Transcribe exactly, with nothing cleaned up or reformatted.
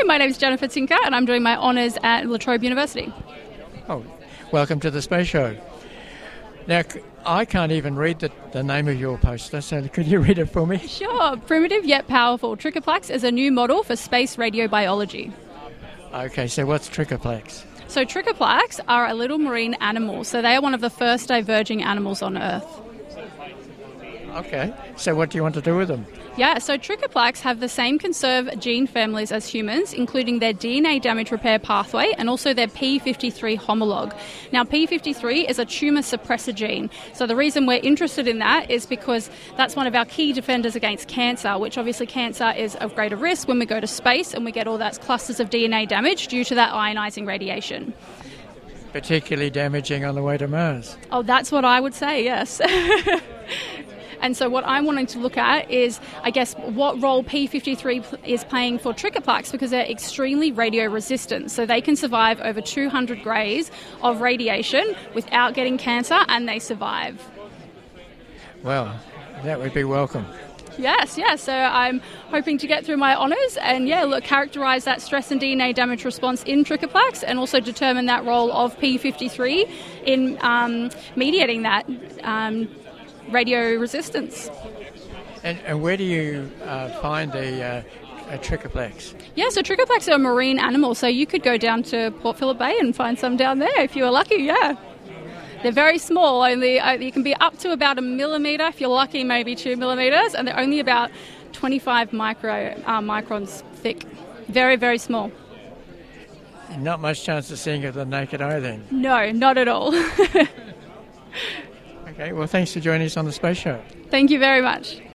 my name is Jennifer Tinker and I'm doing my honours at La Trobe University. Oh, welcome to the Space Show. Now, I can't even read the, the name of your poster, so could you read it for me? Sure. Primitive yet powerful. Trichoplex is a new model for space radiobiology. Okay, so what's Trichoplex? So Trichoplex are a little marine animal, so they are one of the first diverging animals on Earth. Okay, so what do you want to do with them? Yeah, so Trichoplex have the same conserved gene families as humans, including their D N A damage repair pathway and also their P fifty-three homolog. Now, P fifty-three is a tumour suppressor gene. So the reason we're interested in that is because that's one of our key defenders against cancer, which obviously cancer is of greater risk when we go to space and we get all those clusters of D N A damage due to that ionising radiation. Particularly damaging on the way to Mars. Oh, that's what I would say, yes. And so what I'm wanting to look at is, I guess, what role P fifty-three is playing for Trichoplex, because they're extremely radio resistant. So they can survive over two hundred grays of radiation without getting cancer, and they survive. Well, that would be welcome. Yes, yes. So I'm hoping to get through my honours and, yeah, look, characterise that stress and D N A damage response in Trichoplex and also determine that role of P fifty-three in um, mediating that um radio resistance. And, and where do you uh, find the uh, a Trichoplex? Yeah, so Trichoplex are a marine animal, so you could go down to Port Phillip Bay and find some down there if you were lucky, yeah. They're very small, only uh, you can be up to about a millimetre, if you're lucky, maybe two millimetres, and they're only about twenty-five micro uh, microns thick. Very, very small. Not much chance of seeing it with the naked eye then? No, not at all. Okay, well, thanks for joining us on the Space Show. Thank you very much.